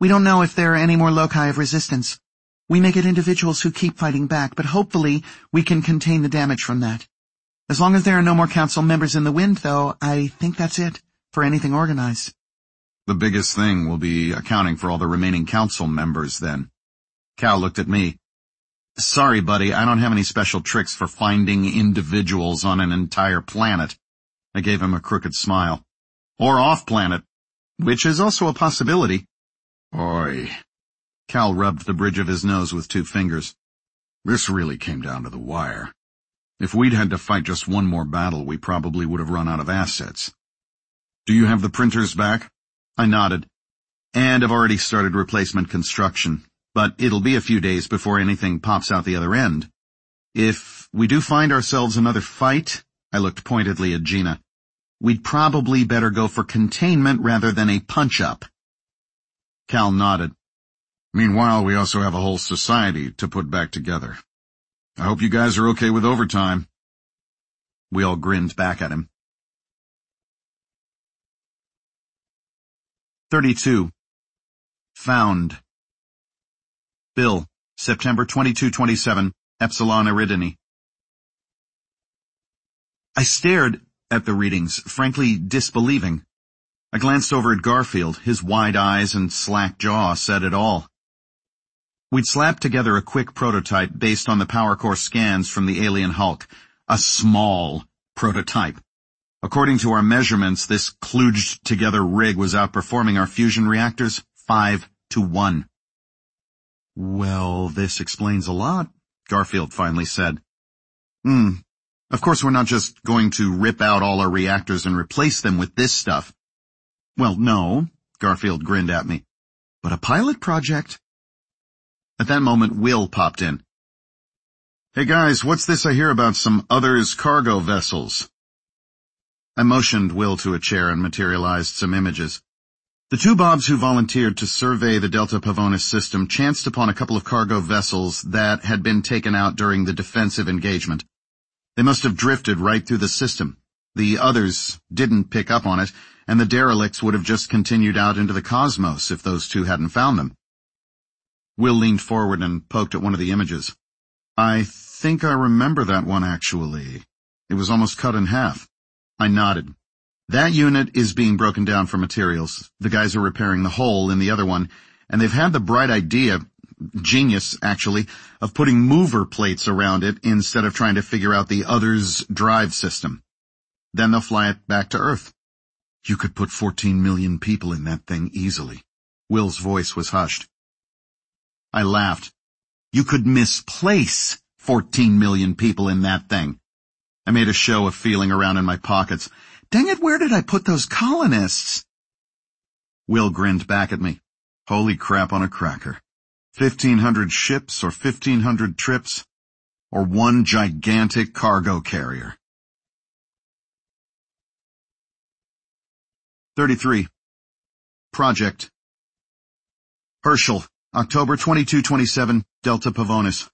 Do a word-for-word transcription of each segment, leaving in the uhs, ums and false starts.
We don't know if there are any more loci of resistance. We may get individuals who keep fighting back, but hopefully we can contain the damage from that. As long as there are no more council members in the wind, though, I think that's it for anything organized. The biggest thing will be accounting for all the remaining council members, then. Cal looked at me. Sorry, buddy, I don't have any special tricks for finding individuals on an entire planet. I gave him a crooked smile. Or off-planet, which is also a possibility. Oi. Cal rubbed the bridge of his nose with two fingers. This really came down to the wire. If we'd had to fight just one more battle, we probably would have run out of assets. Do you have the printers back? I nodded. And I've already started replacement construction, but it'll be a few days before anything pops out the other end. If we do find ourselves another fight, I looked pointedly at Gina, we'd probably better go for containment rather than a punch-up. Cal nodded. Meanwhile, we also have a whole society to put back together. I hope you guys are okay with overtime. We all grinned back at him. thirty-two. Found. Bill, September twenty-second twenty-seven, Epsilon Eridani. I stared at the readings, frankly disbelieving. I glanced over at Garfield. His wide eyes and slack jaw said it all. We'd slapped together a quick prototype based on the power core scans from the alien Hulk. A small prototype. According to our measurements, this kludged-together rig was outperforming our fusion reactors five to one. Well, this explains a lot, Garfield finally said. Hmm. Of course, we're not just going to rip out all our reactors and replace them with this stuff. Well, no, Garfield grinned at me. But a pilot project? At that moment, Will popped in. Hey guys, what's this I hear about some others cargo vessels? I motioned Will to a chair and materialized some images. The two Bobs who volunteered to survey the Delta Pavonis system chanced upon a couple of cargo vessels that had been taken out during the defensive engagement. They must have drifted right through the system. The others didn't pick up on it, and the derelicts would have just continued out into the cosmos if those two hadn't found them. Will leaned forward and poked at one of the images. I think I remember that one, actually. It was almost cut in half. I nodded. That unit is being broken down for materials. The guys are repairing the hole in the other one, and they've had the bright idea, genius actually, of putting mover plates around it instead of trying to figure out the other's drive system. Then they'll fly it back to Earth. You could put fourteen million people in that thing easily. Will's voice was hushed. I laughed. You could misplace fourteen million people in that thing. I made a show of feeling around in my pockets. Dang it, where did I put those colonists? Will grinned back at me. Holy crap on a cracker. Fifteen hundred ships or fifteen hundred trips, or one gigantic cargo carrier. thirty-three. Project. Herschel, October twenty-second twenty-seven, Delta Pavonis.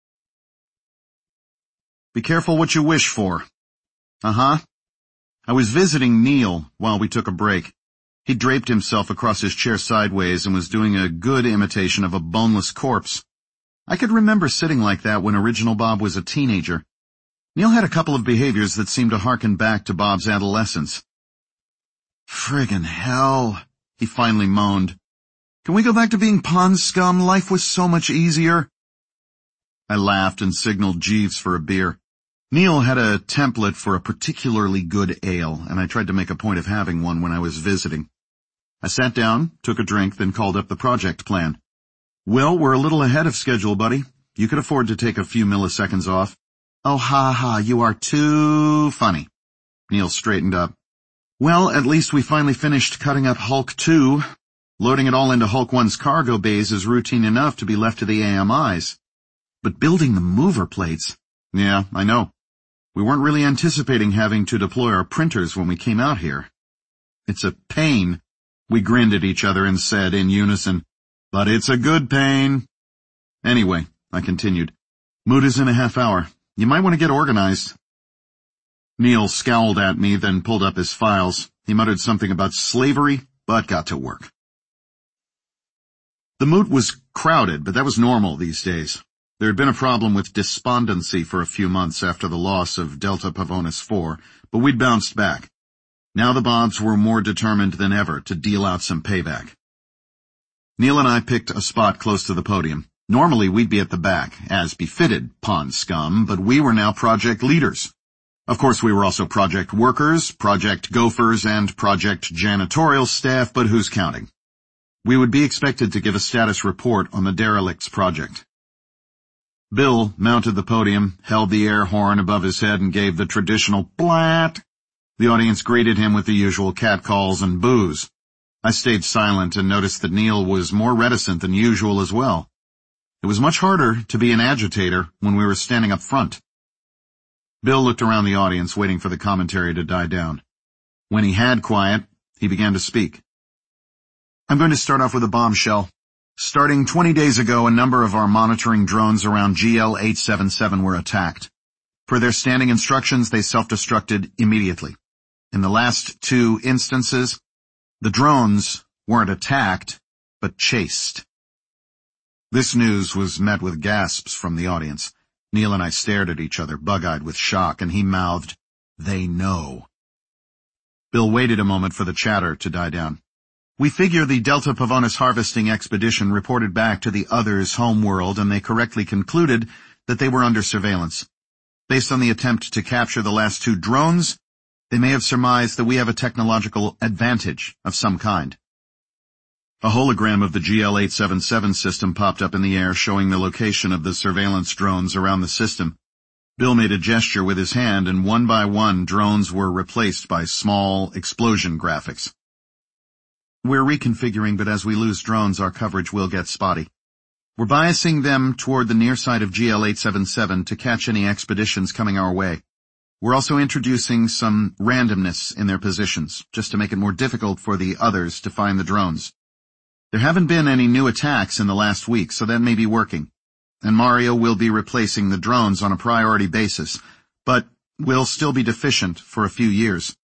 Be careful what you wish for. Uh-huh. I was visiting Neil while we took a break. He draped himself across his chair sideways and was doing a good imitation of a boneless corpse. I could remember sitting like that when original Bob was a teenager. Neil had a couple of behaviors that seemed to harken back to Bob's adolescence. Friggin' hell, he finally moaned. Can we go back to being pond scum? Life was so much easier. I laughed and signaled Jeeves for a beer. Neil had a template for a particularly good ale, and I tried to make a point of having one when I was visiting. I sat down, took a drink, then called up the project plan. Well, we're a little ahead of schedule, buddy. You could afford to take a few milliseconds off. Oh, ha ha, you are too funny. Neil straightened up. Well, at least we finally finished cutting up Hulk two. Loading it all into Hulk one's cargo bays is routine enough to be left to the A M Is. But building the mover plates... Yeah, I know. We weren't really anticipating having to deploy our printers when we came out here. It's a pain. We grinned at each other and said in unison, but it's a good pain. Anyway, I continued, Mood is in a half hour. You might want to get organized. Neil scowled at me, then pulled up his files. He muttered something about slavery, but got to work. The moot was crowded, but that was normal these days. There had been a problem with despondency for a few months after the loss of Delta Pavonis four, but we'd bounced back. Now the Bobs were more determined than ever to deal out some payback. Neil and I picked a spot close to the podium. Normally we'd be at the back, as befitted pond scum, but we were now project leaders. Of course we were also project workers, project gophers, and project janitorial staff, but who's counting? We would be expected to give a status report on the derelicts project. Bill mounted the podium, held the air horn above his head, and gave the traditional blat. The audience greeted him with the usual catcalls and boos. I stayed silent and noticed that Neil was more reticent than usual as well. It was much harder to be an agitator when we were standing up front. Bill looked around the audience, waiting for the commentary to die down. When he had quiet, he began to speak. I'm going to start off with a bombshell. Starting twenty days ago, a number of our monitoring drones around G L eight seventy-seven were attacked. Per their standing instructions, they self-destructed immediately. In the last two instances, the drones weren't attacked, but chased. This news was met with gasps from the audience. Neil and I stared at each other, bug-eyed with shock, and he mouthed, "They know." Bill waited a moment for the chatter to die down. We figure the Delta Pavonis harvesting expedition reported back to the others' homeworld, and they correctly concluded that they were under surveillance. Based on the attempt to capture the last two drones, they may have surmised that we have a technological advantage of some kind. A hologram of the G L eight seventy-seven system popped up in the air, showing the location of the surveillance drones around the system. Bill made a gesture with his hand, and one by one drones were replaced by small explosion graphics. We're reconfiguring, but as we lose drones, our coverage will get spotty. We're biasing them toward the near side of G L eight seventy-seven to catch any expeditions coming our way. We're also introducing some randomness in their positions, just to make it more difficult for the others to find the drones. There haven't been any new attacks in the last week, so that may be working. And Mario will be replacing the drones on a priority basis, but will still be deficient for a few years.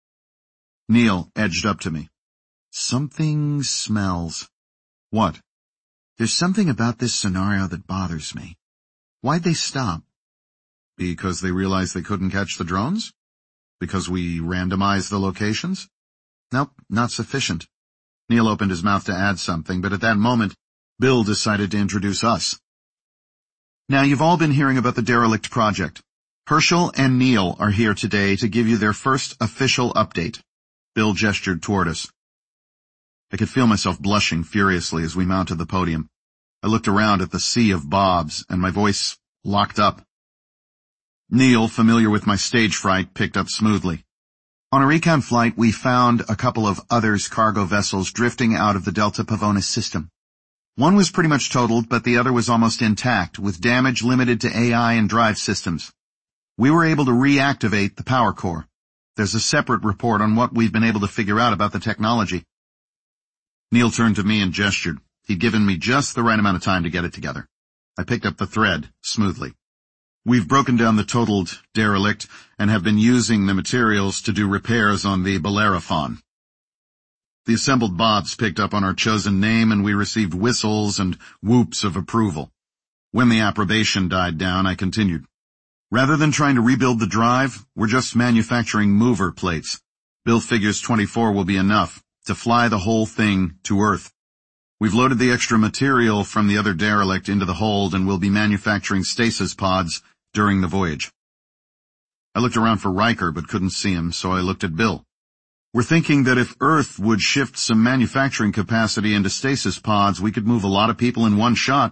Neil edged up to me. Something smells. What? There's something about this scenario that bothers me. Why'd they stop? Because they realized they couldn't catch the drones? Because we randomized the locations? Nope, not sufficient. Neil opened his mouth to add something, but at that moment, Bill decided to introduce us. Now, you've all been hearing about the derelict project. Herschel and Neil are here today to give you their first official update. Bill gestured toward us. I could feel myself blushing furiously as we mounted the podium. I looked around at the sea of Bobs, and my voice locked up. Neil, familiar with my stage fright, picked up smoothly. On a recon flight, we found a couple of others' cargo vessels drifting out of the Delta Pavonis system. One was pretty much totaled, but the other was almost intact, with damage limited to A I and drive systems. We were able to reactivate the power core. There's a separate report on what we've been able to figure out about the technology. Neil turned to me and gestured. He'd given me just the right amount of time to get it together. I picked up the thread smoothly. We've broken down the totaled derelict and have been using the materials to do repairs on the Bellerophon. The assembled Bobs picked up on our chosen name, and we received whistles and whoops of approval. When the approbation died down, I continued. Rather than trying to rebuild the drive, we're just manufacturing mover plates. Bill figures twenty-four will be enough to fly the whole thing to Earth. We've loaded the extra material from the other derelict into the hold and will be manufacturing stasis pods during the voyage. I looked around for Riker but couldn't see him, so I looked at Bill. We're thinking that if Earth would shift some manufacturing capacity into stasis pods, we could move a lot of people in one shot.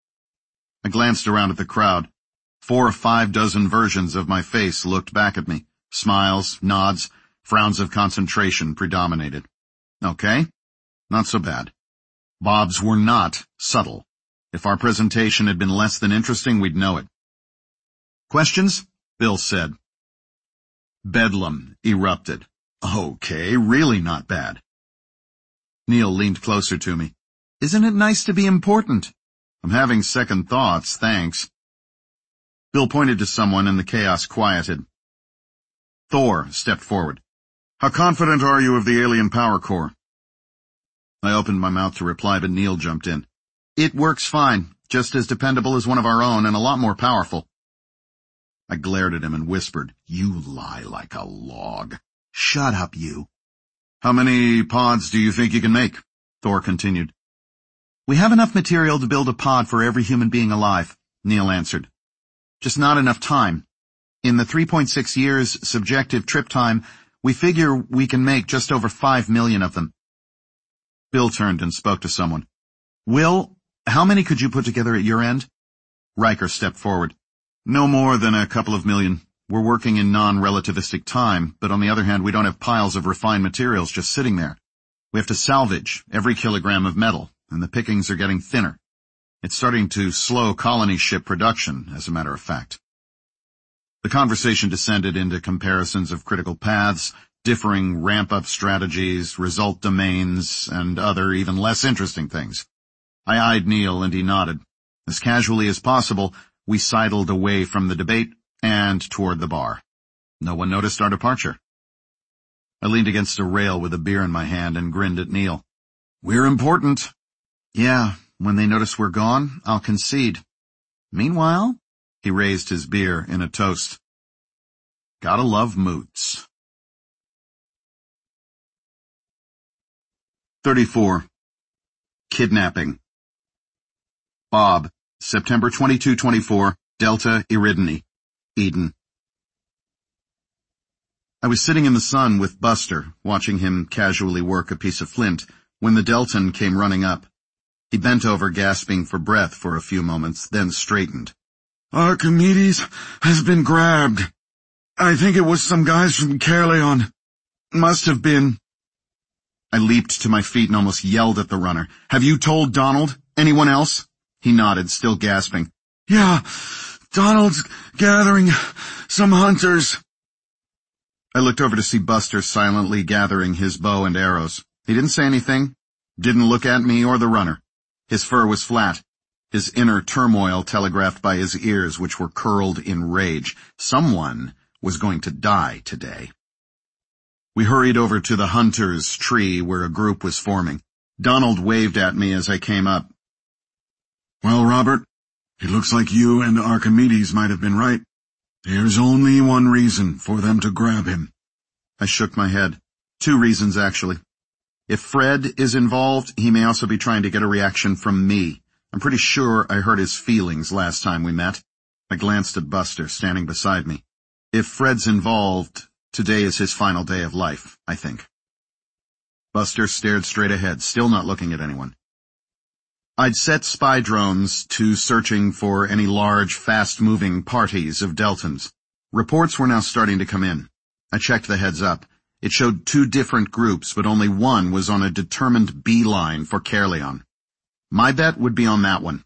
I glanced around at the crowd. Four or five dozen versions of my face looked back at me. Smiles, nods, frowns of concentration predominated. Okay, not so bad. Bobs were not subtle. If our presentation had been less than interesting, we'd know it. Questions? Bill said. Bedlam erupted. Okay, really not bad. Neil leaned closer to me. Isn't it nice to be important? I'm having second thoughts, thanks. Bill pointed to someone and the chaos quieted. Thor stepped forward. How confident are you of the alien power core? I opened my mouth to reply, but Neil jumped in. It works fine, just as dependable as one of our own and a lot more powerful. I glared at him and whispered, "You lie like a log." "Shut up, you." "How many pods do you think you can make?" Thor continued. "We have enough material to build a pod for every human being alive," Neil answered. "Just not enough time. In the three point six years subjective trip time, we figure we can make just over five million of them." Bill turned and spoke to someone. "Will, how many could you put together at your end?" Riker stepped forward. "No more than a couple of million. We're working in non-relativistic time, but on the other hand, we don't have piles of refined materials just sitting there. We have to salvage every kilogram of metal, and the pickings are getting thinner. It's starting to slow colony ship production, as a matter of fact." The conversation descended into comparisons of critical paths, differing ramp-up strategies, result domains, and other, even less interesting things. I eyed Neil and he nodded. As casually as possible, we sidled away from the debate and toward the bar. No one noticed our departure. I leaned against a rail with a beer in my hand and grinned at Neil. "We're important." "Yeah, when they notice we're gone, I'll concede. Meanwhile," he raised his beer in a toast, "gotta love moots." thirty-four. Kidnapping. Bob, September twenty-second, twenty-four, Delta Eridani, Eden. I was sitting in the sun with Buster, watching him casually work a piece of flint, when the Deltan came running up. He bent over, gasping for breath for a few moments, then straightened. "Archimedes has been grabbed. I think it was some guys from Caerleon. Must have been." I leaped to my feet and almost yelled at the runner. "Have you told Donald? Anyone else?" He nodded, still gasping. "Yeah, Donald's gathering some hunters." I looked over to see Buster silently gathering his bow and arrows. He didn't say anything, didn't look at me or the runner. His fur was flat, his inner turmoil telegraphed by his ears, which were curled in rage. Someone was going to die today. We hurried over to the hunter's tree where a group was forming. Donald waved at me as I came up. "Well, Robert, it looks like you and Archimedes might have been right. There's only one reason for them to grab him." I shook my head. Two reasons, actually. If Fred is involved, he may also be trying to get a reaction from me. I'm pretty sure I hurt his feelings last time we met. I glanced at Buster, standing beside me. If Fred's involved, today is his final day of life, I think. Buster stared straight ahead, still not looking at anyone. I'd set spy drones to searching for any large, fast-moving parties of Deltans. Reports were now starting to come in. I checked the heads-up. It showed two different groups, but only one was on a determined beeline for Caerleon. My bet would be on that one.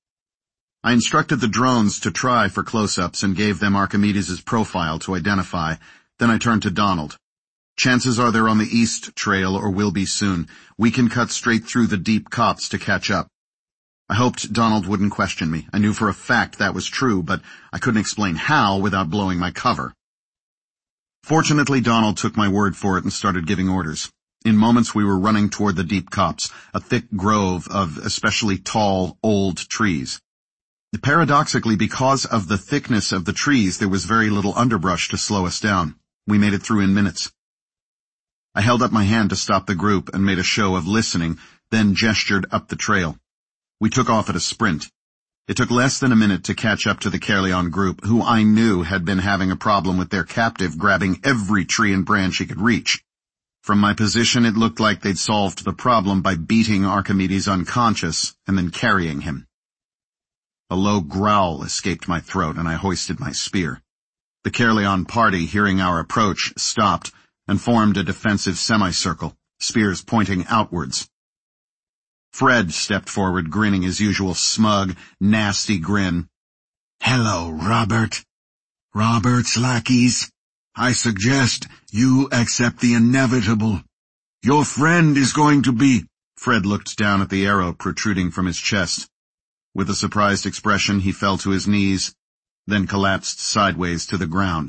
I instructed the drones to try for close-ups and gave them Archimedes' profile to identify. Then I turned to Donald. Chances are they're on the east trail or will be soon. We can cut straight through the deep copse to catch up. I hoped Donald wouldn't question me. I knew for a fact that was true, but I couldn't explain how without blowing my cover. Fortunately, Donald took my word for it and started giving orders. In moments we were running toward the deep copse, a thick grove of especially tall, old trees. Paradoxically, because of the thickness of the trees, there was very little underbrush to slow us down. We made it through in minutes. I held up my hand to stop the group and made a show of listening, then gestured up the trail. We took off at a sprint. It took less than a minute to catch up to the Caerleon group, who I knew had been having a problem with their captive grabbing every tree and branch he could reach. From my position, it looked like they'd solved the problem by beating Archimedes unconscious and then carrying him. A low growl escaped my throat, and I hoisted my spear. The Caerleon party, hearing our approach, stopped and formed a defensive semicircle, spears pointing outwards. Fred stepped forward, grinning his usual smug, nasty grin. "Hello, Robert. Robert's lackeys. I suggest you accept the inevitable. Your friend is going to be—" Fred looked down at the arrow protruding from his chest. With a surprised expression, he fell to his knees, then collapsed sideways to the ground.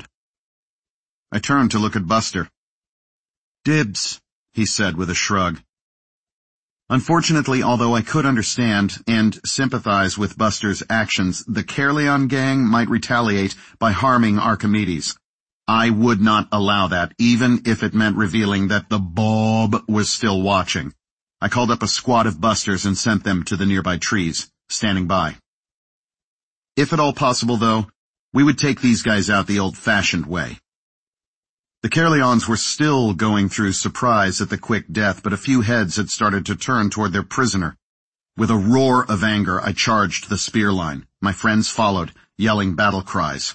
I turned to look at Buster. "Dibs," he said with a shrug. Unfortunately, although I could understand and sympathize with Buster's actions, the Caerleon gang might retaliate by harming Archimedes. I would not allow that, even if it meant revealing that the Bob was still watching. I called up a squad of Busters and sent them to the nearby trees, standing by. If at all possible, though, we would take these guys out the old-fashioned way. The Caerleons were still going through surprise at the quick death, but a few heads had started to turn toward their prisoner. With a roar of anger, I charged the spear line. My friends followed, yelling battle cries.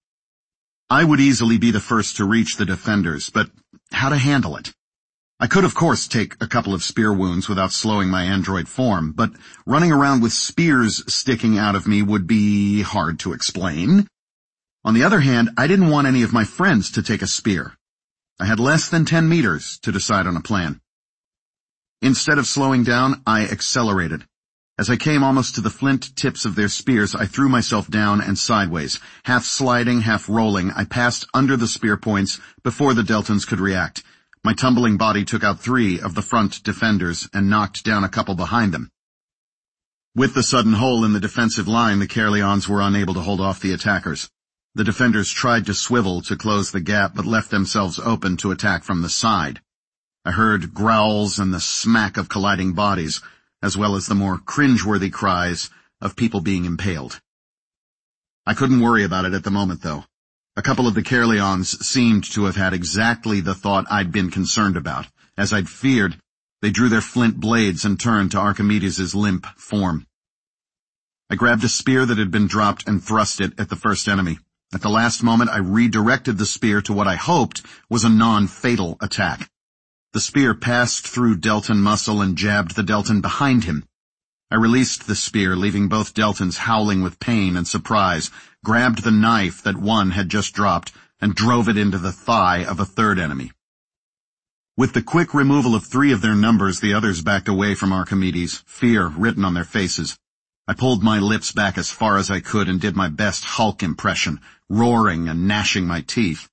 I would easily be the first to reach the defenders, but how to handle it? I could, of course, take a couple of spear wounds without slowing my android form, but running around with spears sticking out of me would be hard to explain. On the other hand, I didn't want any of my friends to take a spear. I had less than ten meters to decide on a plan. Instead of slowing down, I accelerated. As I came almost to the flint tips of their spears, I threw myself down and sideways. Half sliding, half rolling, I passed under the spear points before the Deltans could react. My tumbling body took out three of the front defenders and knocked down a couple behind them. With the sudden hole in the defensive line, the Caerleons were unable to hold off the attackers. The defenders tried to swivel to close the gap, but left themselves open to attack from the side. I heard growls and the smack of colliding bodies, as well as the more cringeworthy cries of people being impaled. I couldn't worry about it at the moment, though. A couple of the Caerleons seemed to have had exactly the thought I'd been concerned about. As I'd feared, they drew their flint blades and turned to Archimedes' limp form. I grabbed a spear that had been dropped and thrust it at the first enemy. At the last moment, I redirected the spear to what I hoped was a non-fatal attack. The spear passed through Deltan muscle and jabbed the Deltan behind him. I released the spear, leaving both Deltans howling with pain and surprise, grabbed the knife that one had just dropped, and drove it into the thigh of a third enemy. With the quick removal of three of their numbers, the others backed away from Archimedes, fear written on their faces. I pulled my lips back as far as I could and did my best Hulk impression, roaring and gnashing my teeth.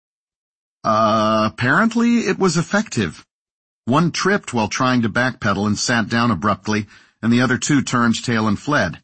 Uh, apparently it was effective. One tripped while trying to backpedal and sat down abruptly, and the other two turned tail and fled.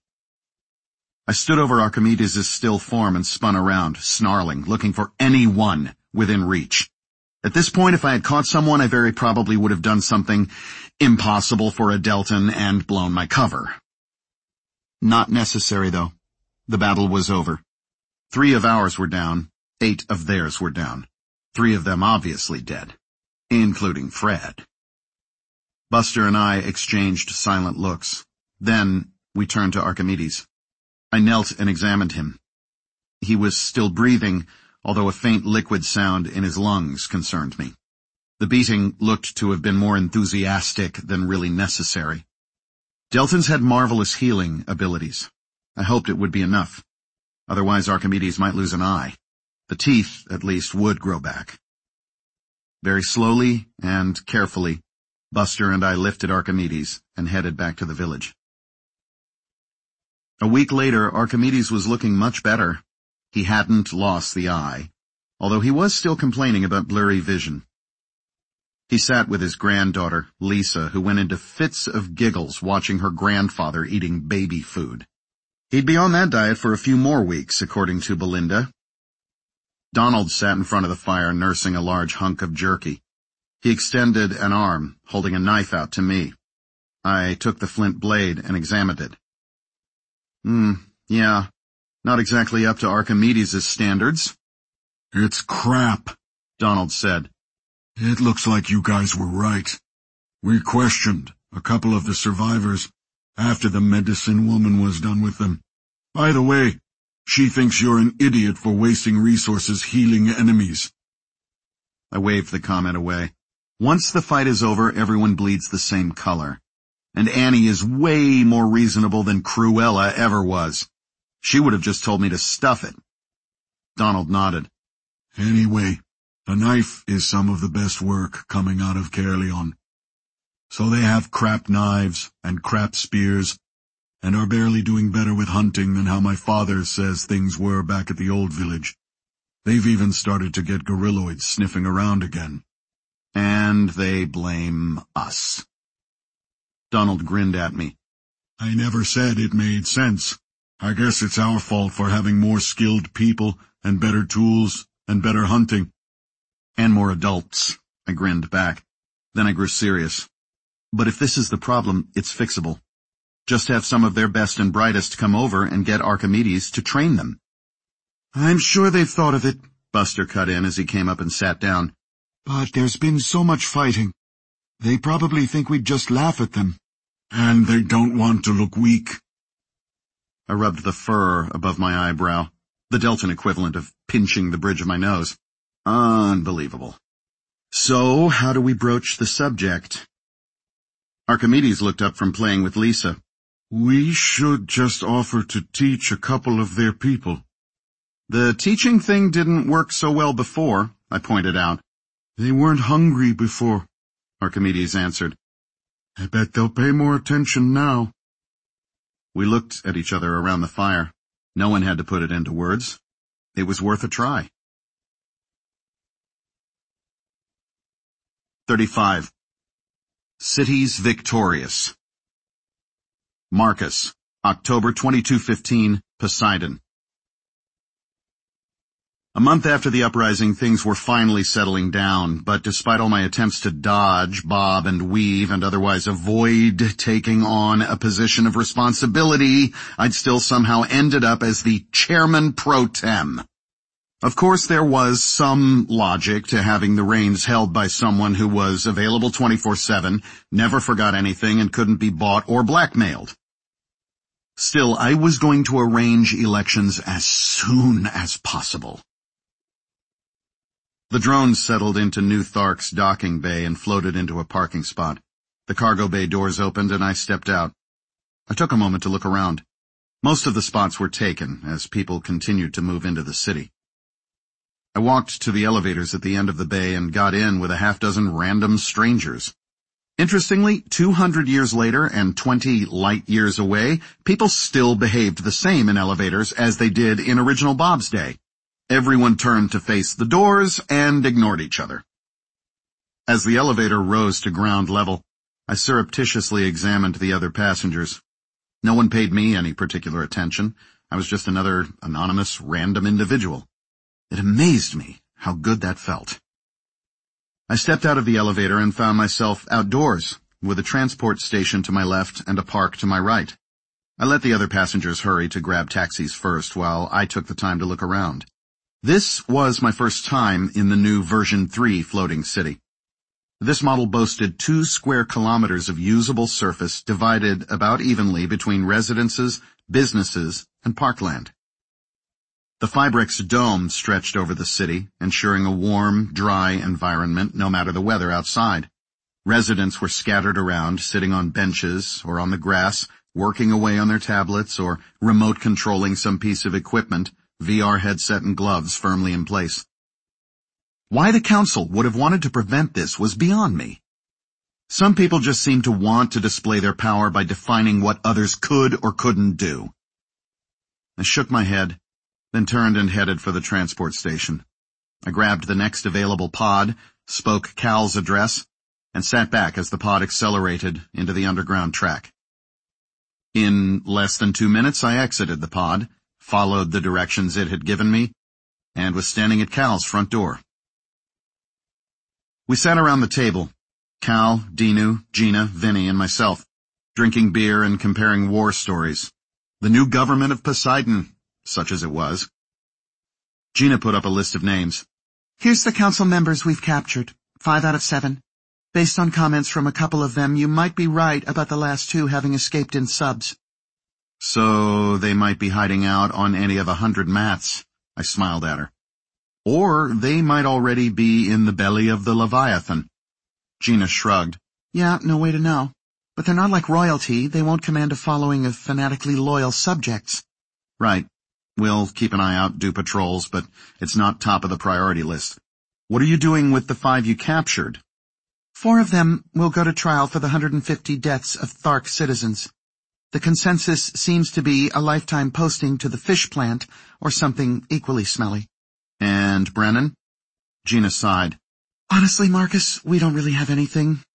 I stood over Archimedes' still form and spun around, snarling, looking for anyone within reach. At this point, if I had caught someone, I very probably would have done something impossible for a Deltan and blown my cover. Not necessary, though. The battle was over. Three of ours were down, eight of theirs were down. Three of them obviously dead, including Fred. Buster and I exchanged silent looks. Then we turned to Archimedes. I knelt and examined him. He was still breathing, although a faint liquid sound in his lungs concerned me. The beating looked to have been more enthusiastic than really necessary. Deltans had marvelous healing abilities. I hoped it would be enough. Otherwise Archimedes might lose an eye. The teeth, at least, would grow back. Very slowly and carefully, Buster and I lifted Archimedes and headed back to the village. A week later, Archimedes was looking much better. He hadn't lost the eye, although he was still complaining about blurry vision. He sat with his granddaughter, Lisa, who went into fits of giggles watching her grandfather eating baby food. He'd be on that diet for a few more weeks, according to Belinda. Donald sat in front of the fire nursing a large hunk of jerky. He extended an arm, holding a knife out to me. I took the flint blade and examined it. Hmm, yeah, not exactly up to Archimedes' standards. It's crap, Donald said. It looks like you guys were right. We questioned a couple of the survivors after the medicine woman was done with them. By the way, she thinks you're an idiot for wasting resources healing enemies. I waved the comment away. Once the fight is over, everyone bleeds the same color. And Annie is way more reasonable than Cruella ever was. She would have just told me to stuff it. Donald nodded. Anyway, the knife is some of the best work coming out of Caerleon. So they have crap knives and crap spears, and are barely doing better with hunting than how my father says things were back at the old village. They've even started to get gorilloids sniffing around again. And they blame us. Donald grinned at me. I never said it made sense. I guess it's our fault for having more skilled people and better tools and better hunting. And more adults, I grinned back. Then I grew serious. But if this is the problem, it's fixable. Just have some of their best and brightest come over and get Archimedes to train them. I'm sure they've thought of it, Buster cut in as he came up and sat down. But there's been so much fighting. They probably think we'd just laugh at them. And they don't want to look weak. I rubbed the fur above my eyebrow, the Delton equivalent of pinching the bridge of my nose. Unbelievable. So, how do we broach the subject? Archimedes looked up from playing with Lisa. We should just offer to teach a couple of their people. The teaching thing didn't work so well before, I pointed out. They weren't hungry before, Archimedes answered. I bet they'll pay more attention now. We looked at each other around the fire. No one had to put it into words. It was worth a try. thirty-five. Cities Victorious. Marcus, October twenty-second fifteen, Poseidon. A month after the uprising, things were finally settling down, but despite all my attempts to dodge, bob, and weave, and otherwise avoid taking on a position of responsibility, I'd still somehow ended up as the chairman pro tem. Of course, there was some logic to having the reins held by someone who was available twenty-four seven, never forgot anything, and couldn't be bought or blackmailed. Still, I was going to arrange elections as soon as possible. The drone settled into New Thark's docking bay and floated into a parking spot. The cargo bay doors opened and I stepped out. I took a moment to look around. Most of the spots were taken as people continued to move into the city. I walked to the elevators at the end of the bay and got in with a half dozen random strangers. Interestingly, two hundred years later and twenty light years away, people still behaved the same in elevators as they did in original Bob's day. Everyone turned to face the doors and ignored each other. As the elevator rose to ground level, I surreptitiously examined the other passengers. No one paid me any particular attention. I was just another anonymous, random individual. It amazed me how good that felt. I stepped out of the elevator and found myself outdoors, with a transport station to my left and a park to my right. I let the other passengers hurry to grab taxis first while I took the time to look around. This was my first time in the new version three floating city. This model boasted two square kilometers of usable surface divided about evenly between residences, businesses, and parkland. The Fibrex dome stretched over the city, ensuring a warm, dry environment no matter the weather outside. Residents were scattered around, sitting on benches or on the grass, working away on their tablets or remote controlling some piece of equipment, V R headset and gloves firmly in place. Why the council would have wanted to prevent this was beyond me. Some people just seemed to want to display their power by defining what others could or couldn't do. I shook my head, then turned and headed for the transport station. I grabbed the next available pod, spoke Cal's address, and sat back as the pod accelerated into the underground track. In less than two minutes, I exited the pod, followed the directions it had given me, and was standing at Cal's front door. We sat around the table, Cal, Dinu, Gina, Vinny, and myself, drinking beer and comparing war stories. The new government of Poseidon, such as it was. Gina put up a list of names. Here's the council members we've captured, five out of seven. Based on comments from a couple of them, you might be right about the last two having escaped in subs. So they might be hiding out on any of a hundred mats, I smiled at her. Or they might already be in the belly of the Leviathan. Gina shrugged. Yeah, no way to know. But they're not like royalty. They won't command a following of fanatically loyal subjects. Right. We'll keep an eye out, do patrols, but it's not top of the priority list. What are you doing with the five you captured? Four of them will go to trial for the one hundred fifty deaths of Thark citizens. The consensus seems to be a lifetime posting to the fish plant or something equally smelly. And Brennan? Gina sighed. Honestly, Marcus, we don't really have anything.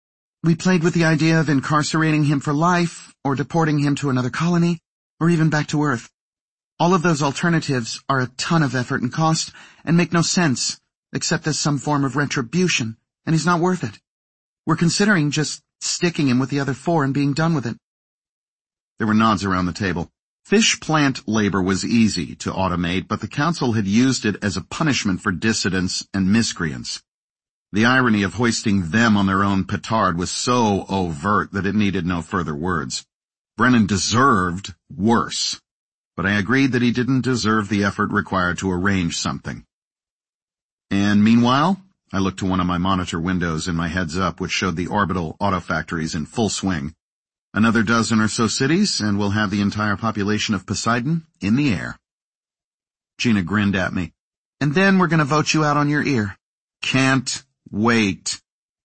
We played with the idea of incarcerating him for life, or deporting him to another colony, or even back to Earth. All of those alternatives are a ton of effort and cost, and make no sense, except as some form of retribution, and he's not worth it. We're considering just sticking him with the other four and being done with it. There were nods around the table. Fish plant labor was easy to automate, but the council had used it as a punishment for dissidents and miscreants. The irony of hoisting them on their own petard was so overt that it needed no further words. Brennan deserved worse, but I agreed that he didn't deserve the effort required to arrange something. And meanwhile, I looked to one of my monitor windows in my heads-up, which showed the orbital autofactories in full swing. Another dozen or so cities, and we'll have the entire population of Poseidon in the air. Gina grinned at me. And then we're going to vote you out on your ear. Can't wait.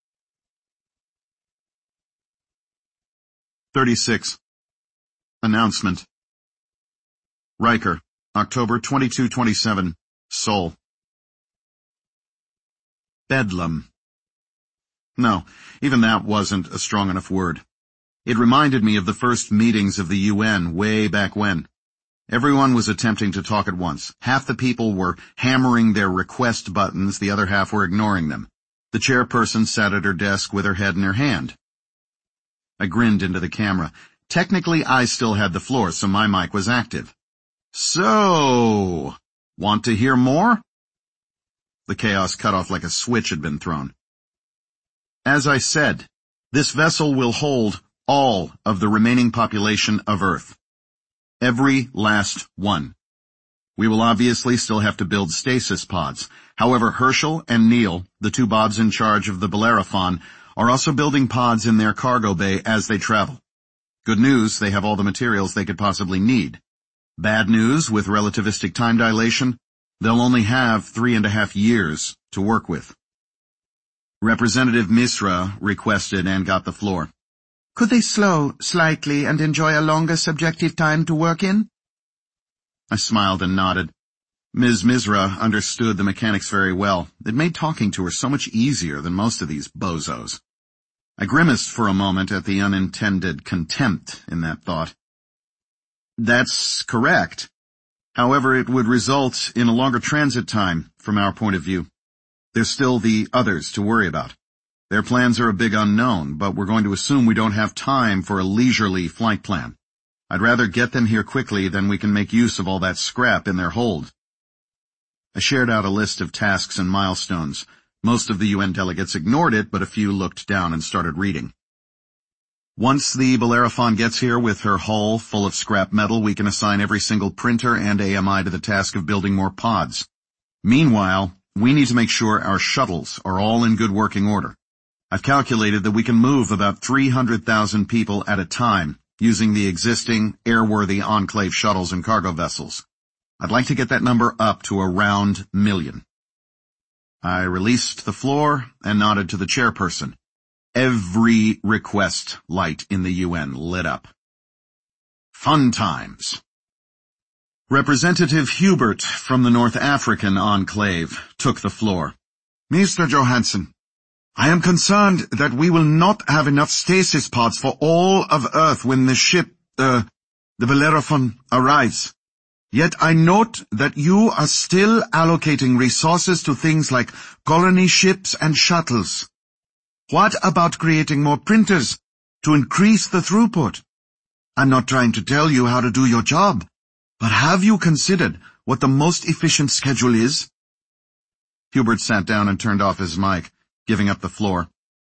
thirty-six. Announcement. Riker, October twenty-second twenty-seven, Seoul. Bedlam. No, even that wasn't a strong enough word. It reminded me of the first meetings of the U N way back when. Everyone was attempting to talk at once. Half the people were hammering their request buttons, the other half were ignoring them. The chairperson sat at her desk with her head in her hand. I grinned into the camera. Technically, I still had the floor, so my mic was active. So, want to hear more? The chaos cut off like a switch had been thrown. As I said, this vessel will hold all of the remaining population of Earth. Every last one. We will obviously still have to build stasis pods. However, Herschel and Neil, the two Bobs in charge of the Bellerophon, are also building pods in their cargo bay as they travel. Good news, they have all the materials they could possibly need. Bad news, with relativistic time dilation, they'll only have three and a half years to work with. Representative Misra requested and got the floor. Could they slow slightly and enjoy a longer subjective time to work in? I smiled and nodded. Miz Misra understood the mechanics very well. It made talking to her so much easier than most of these bozos. I grimaced for a moment at the unintended contempt in that thought. That's correct. However, it would result in a longer transit time from our point of view. There's still the others to worry about. Their plans are a big unknown, but we're going to assume we don't have time for a leisurely flight plan. I'd rather get them here quickly than we can make use of all that scrap in their hold. I shared out a list of tasks and milestones. Most of the U N delegates ignored it, but a few looked down and started reading. Once the Bellerophon gets here with her hull full of scrap metal, we can assign every single printer and A M I to the task of building more pods. Meanwhile, we need to make sure our shuttles are all in good working order. I've calculated that we can move about three hundred thousand people at a time using the existing airworthy Enclave shuttles and cargo vessels. I'd like to get that number up to around a million. I released the floor and nodded to the chairperson. Every request light in the U N lit up. Fun times. Representative Hubert from the North African Enclave took the floor. Mister Johansson, I am concerned that we will not have enough stasis pods for all of Earth when the ship, uh, the Bellerophon arrives. Yet I note that you are still allocating resources to things like colony ships and shuttles. What about creating more printers to increase the throughput? I'm not trying to tell you how to do your job, but have you considered what the most efficient schedule is? Hubert sat down and turned off his mic, giving up the floor.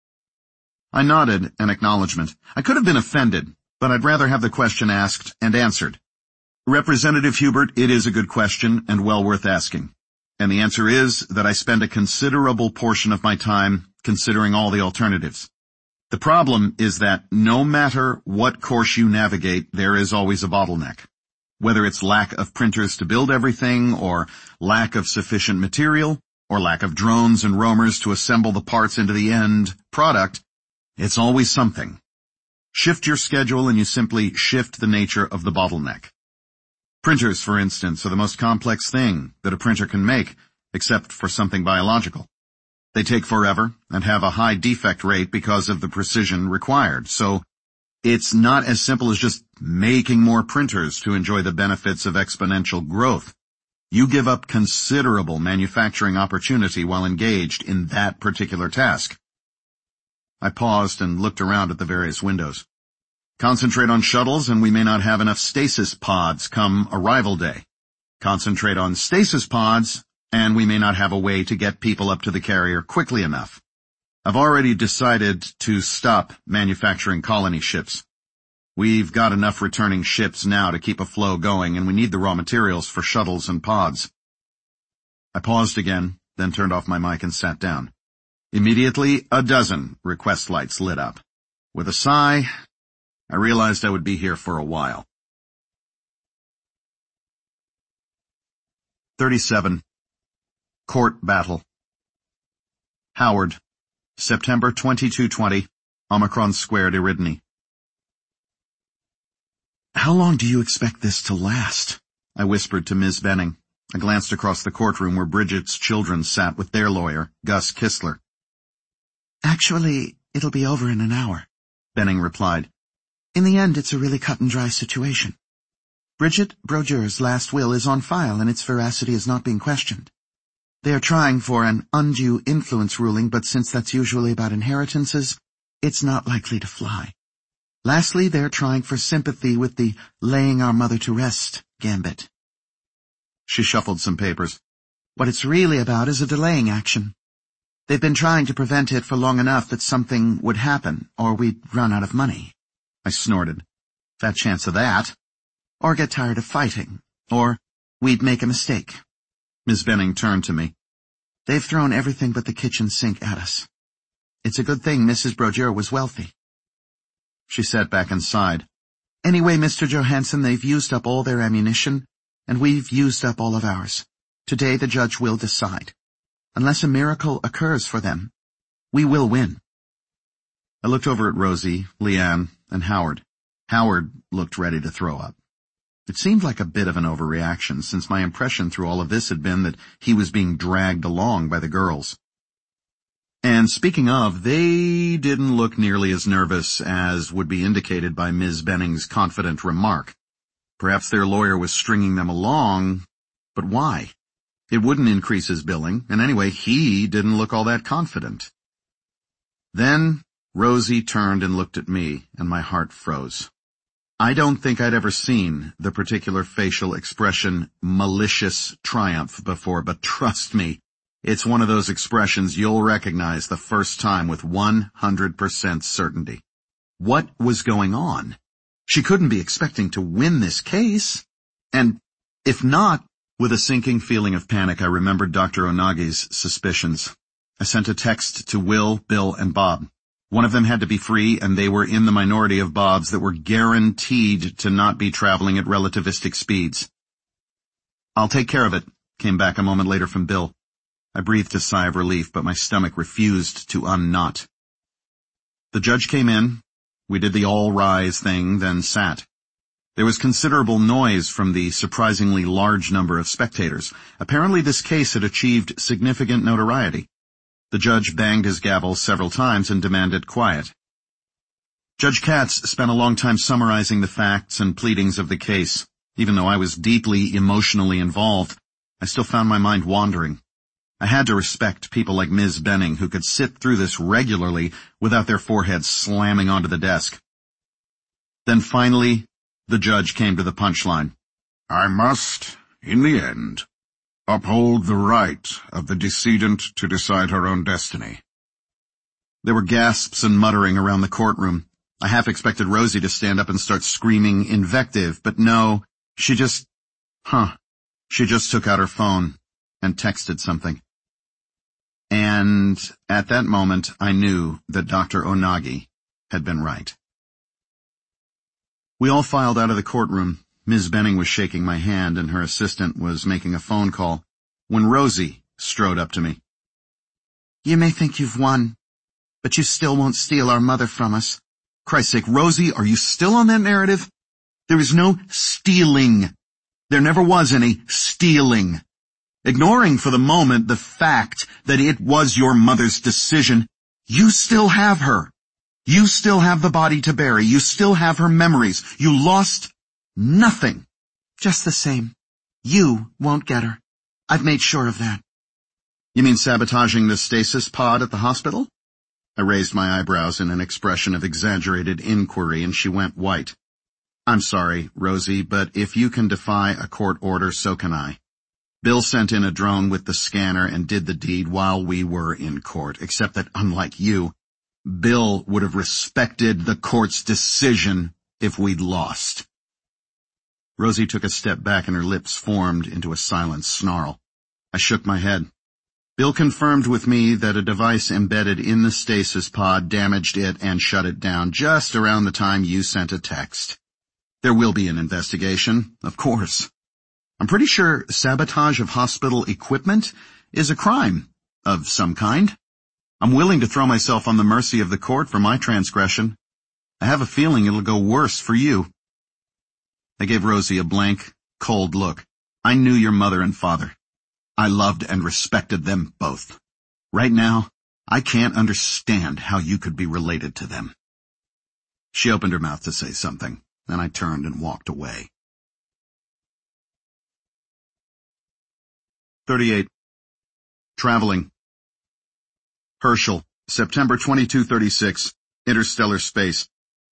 I nodded an acknowledgement. I could have been offended, but I'd rather have the question asked and answered. Representative Hubert, it is a good question and well worth asking. And the answer is that I spend a considerable portion of my time considering all the alternatives. The problem is that no matter what course you navigate, there is always a bottleneck. Whether it's lack of printers to build everything, or lack of sufficient material, or lack of drones and roamers to assemble the parts into the end product, it's always something. Shift your schedule and you simply shift the nature of the bottleneck. Printers, for instance, are the most complex thing that a printer can make, except for something biological. They take forever and have a high defect rate because of the precision required, so it's not as simple as just making more printers to enjoy the benefits of exponential growth. You give up considerable manufacturing opportunity while engaged in that particular task. I paused and looked around at the various windows. Concentrate on shuttles and we may not have enough stasis pods come arrival day. Concentrate on stasis pods and we may not have a way to get people up to the carrier quickly enough. I've already decided to stop manufacturing colony ships. We've got enough returning ships now to keep a flow going, and we need the raw materials for shuttles and pods. I paused again, then turned off my mic and sat down. Immediately, a dozen request lights lit up. With a sigh, I realized I would be here for a while. thirty-seven. Court Battle. Howard, September twenty-second twenty, Omicron Squared, Eridani. How long do you expect this to last? I whispered to Miz Benning. I glanced across the courtroom where Bridget's children sat with their lawyer, Gus Kistler. Actually, it'll be over in an hour, Benning replied. In the end, it's a really cut and dry situation. Bridget Brodeur's last will is on file and its veracity is not being questioned. They are trying for an undue influence ruling, but since that's usually about inheritances, it's not likely to fly. Lastly, they're trying for sympathy with the laying our mother to rest gambit. She shuffled some papers. What it's really about is a delaying action. They've been trying to prevent it for long enough that something would happen, or we'd run out of money. I snorted. Fat chance of that. Or get tired of fighting. Or we'd make a mistake. Miz Benning turned to me. They've thrown everything but the kitchen sink at us. It's a good thing Missus Brodeur was wealthy. She sat back and sighed. Anyway, Mister Johansson, they've used up all their ammunition, and we've used up all of ours. Today the judge will decide. Unless a miracle occurs for them, we will win. I looked over at Rosie, Leanne, and Howard. Howard looked ready to throw up. It seemed like a bit of an overreaction, since my impression through all of this had been that he was being dragged along by the girls. And speaking of, they didn't look nearly as nervous as would be indicated by Miz Benning's confident remark. Perhaps their lawyer was stringing them along, but why? It wouldn't increase his billing, and anyway, he didn't look all that confident. Then Rosie turned and looked at me, and my heart froze. I don't think I'd ever seen the particular facial expression malicious triumph before, but trust me, it's one of those expressions you'll recognize the first time with one hundred percent certainty. What was going on? She couldn't be expecting to win this case. And if not, with a sinking feeling of panic, I remembered Doctor Onagi's suspicions. I sent a text to Will, Bill, and Bob. One of them had to be free, and they were in the minority of Bobs that were guaranteed to not be traveling at relativistic speeds. I'll take care of it, came back a moment later from Bill. I breathed a sigh of relief, but my stomach refused to unknot. The judge came in. We did the all-rise thing, then sat. There was considerable noise from the surprisingly large number of spectators. Apparently this case had achieved significant notoriety. The judge banged his gavel several times and demanded quiet. Judge Katz spent a long time summarizing the facts and pleadings of the case. Even though I was deeply emotionally involved, I still found my mind wandering. I had to respect people like Miz Benning who could sit through this regularly without their foreheads slamming onto the desk. Then finally, the judge came to the punchline. I must, in the end, uphold the right of the decedent to decide her own destiny. There were gasps and muttering around the courtroom. I half expected Rosie to stand up and start screaming invective, but no, she just, huh, she just took out her phone and texted something. And at that moment, I knew that Doctor Onagi had been right. We all filed out of the courtroom. Miz Benning was shaking my hand and her assistant was making a phone call when Rosie strode up to me. You may think you've won, but you still won't steal our mother from us. Christ's sake, Rosie, are you still on that narrative? There is no stealing. There never was any stealing. Ignoring for the moment the fact that it was your mother's decision, you still have her. You still have the body to bury. You still have her memories. You lost nothing. Just the same, you won't get her. I've made sure of that. You mean sabotaging the stasis pod at the hospital? I raised my eyebrows in an expression of exaggerated inquiry, and she went white. I'm sorry, Rosie, but if you can defy a court order, so can I. Bill sent in a drone with the scanner and did the deed while we were in court, except that, unlike you, Bill would have respected the court's decision if we'd lost. Rosie took a step back and her lips formed into a silent snarl. I shook my head. Bill confirmed with me that a device embedded in the stasis pod damaged it and shut it down just around the time you sent a text. There will be an investigation, of course. I'm pretty sure sabotage of hospital equipment is a crime of some kind. I'm willing to throw myself on the mercy of the court for my transgression. I have a feeling it'll go worse for you. I gave Rosie a blank, cold look. I knew your mother and father. I loved and respected them both. Right now, I can't understand how you could be related to them. She opened her mouth to say something, and I turned and walked away. thirty-eight. Traveling. Herschel, September twenty-second thirty-six, Interstellar Space.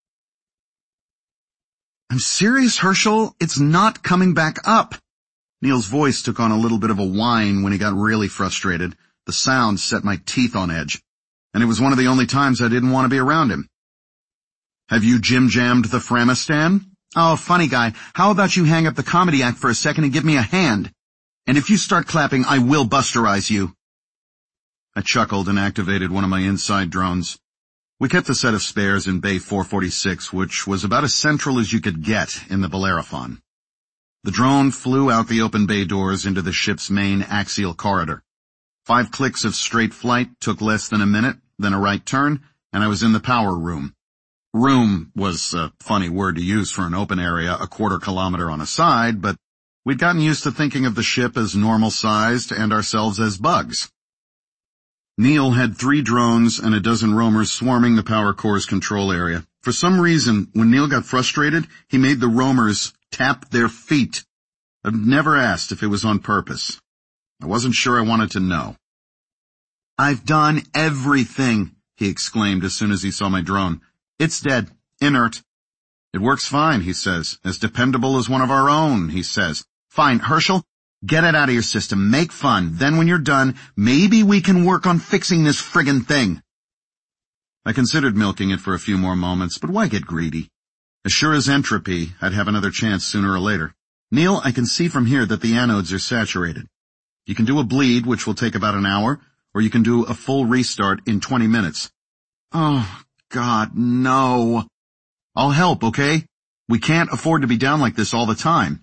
I'm serious, Herschel. It's not coming back up. Neil's voice took on a little bit of a whine when he got really frustrated. The sound set my teeth on edge, and it was one of the only times I didn't want to be around him. Have you jim-jammed the Framistan? Oh, funny guy. How about you hang up the comedy act for a second and give me a hand? And if you start clapping, I will busterize you. I chuckled and activated one of my inside drones. We kept a set of spares in Bay four forty-six, which was about as central as you could get in the Bellerophon. The drone flew out the open bay doors into the ship's main axial corridor. Five clicks of straight flight took less than a minute, then a right turn, and I was in the power room. Room was a funny word to use for an open area a quarter kilometer on a side, but we'd gotten used to thinking of the ship as normal-sized and ourselves as bugs. Neil had three drones and a dozen roamers swarming the power core's control area. For some reason, when Neil got frustrated, he made the roamers tap their feet. I've never asked if it was on purpose. I wasn't sure I wanted to know. I've done everything, he exclaimed as soon as he saw my drone. It's dead, inert. It works fine, he says. As dependable as one of our own, he says. Fine, Herschel, get it out of your system, make fun. Then when you're done, maybe we can work on fixing this friggin' thing. I considered milking it for a few more moments, but why get greedy? As sure as entropy, I'd have another chance sooner or later. Neil, I can see from here that the anodes are saturated. You can do a bleed, which will take about an hour, or you can do a full restart in twenty minutes. Oh, God, no. I'll help, okay? We can't afford to be down like this all the time.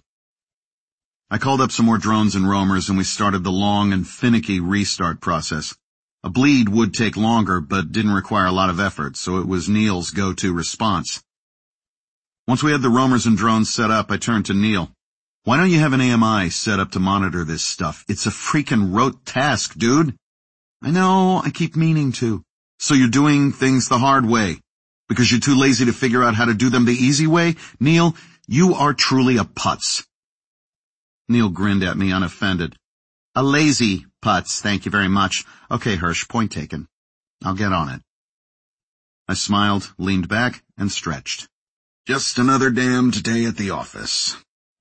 I called up some more drones and roamers, and we started the long and finicky restart process. A bleed would take longer, but didn't require a lot of effort, so it was Neil's go-to response. Once we had the roamers and drones set up, I turned to Neil. Why don't you have an A M I set up to monitor this stuff? It's a freaking rote task, dude. I know, I keep meaning to. So you're doing things the hard way. Because you're too lazy to figure out how to do them the easy way? Neil, you are truly a putz. Neil grinned at me unoffended. A lazy putz, thank you very much. Okay, Hirsch, point taken. I'll get on it. I smiled, leaned back, and stretched. Just another damned day at the office.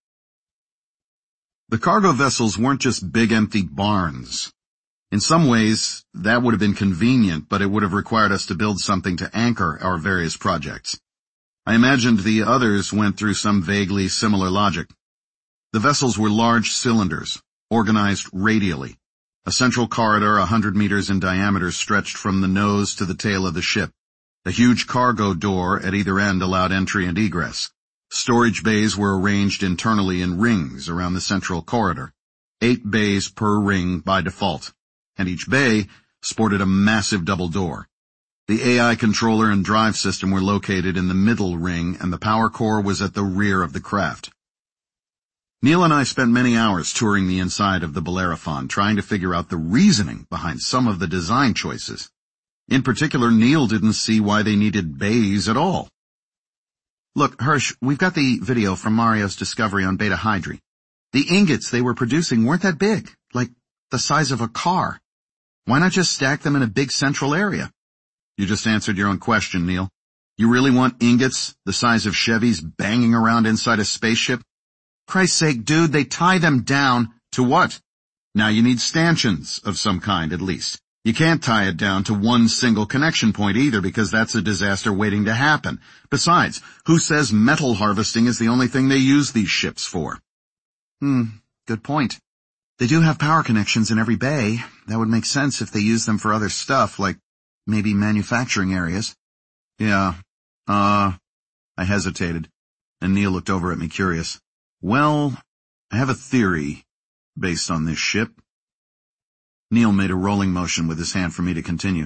The cargo vessels weren't just big empty barns. In some ways, that would have been convenient, but it would have required us to build something to anchor our various projects. I imagined the others went through some vaguely similar logic. The vessels were large cylinders, organized radially. A central corridor a hundred meters in diameter stretched from the nose to the tail of the ship. A huge cargo door at either end allowed entry and egress. Storage bays were arranged internally in rings around the central corridor. Eight bays per ring by default, and each bay sported a massive double door. The A I controller and drive system were located in the middle ring, and the power core was at the rear of the craft. Neil and I spent many hours touring the inside of the Bellerophon, trying to figure out the reasoning behind some of the design choices. In particular, Neil didn't see why they needed bays at all. Look, Hirsch, we've got the video from Mario's discovery on Beta Hydri. The ingots they were producing weren't that big, like the size of a car. Why not just stack them in a big central area? You just answered your own question, Neil. You really want ingots the size of Chevys banging around inside a spaceship? Christ's sake, dude, they tie them down to what? Now you need stanchions of some kind, at least. You can't tie it down to one single connection point either, because that's a disaster waiting to happen. Besides, who says metal harvesting is the only thing they use these ships for? Hmm, good point. They do have power connections in every bay. That would make sense if they use them for other stuff, like maybe manufacturing areas. Yeah, uh, I hesitated, and Neil looked over at me curious. Well, I have a theory based on this ship. Neil made a rolling motion with his hand for me to continue.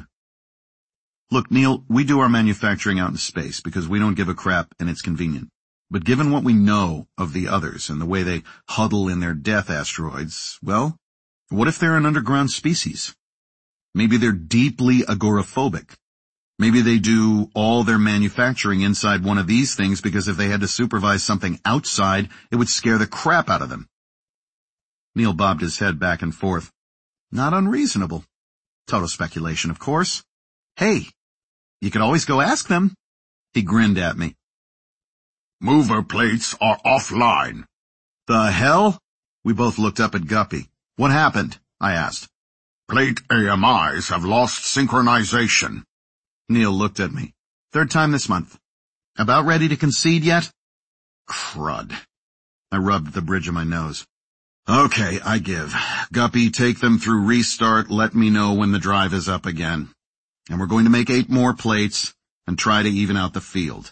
Look, Neil, we do our manufacturing out in space because we don't give a crap and it's convenient. But given what we know of the others and the way they huddle in their death asteroids, well, what if they're an underground species? Maybe they're deeply agoraphobic. Maybe they do all their manufacturing inside one of these things because if they had to supervise something outside, it would scare the crap out of them. Neil bobbed his head back and forth. Not unreasonable. Total speculation, of course. Hey, you could always go ask them. He grinned at me. Mover plates are offline. The hell? We both looked up at Guppy. What happened? I asked. Plate A M Is have lost synchronization. Neil looked at me. Third time this month. About ready to concede yet? Crud. I rubbed the bridge of my nose. Okay, I give. Guppy, take them through restart, let me know when the drive is up again. And we're going to make eight more plates and try to even out the field.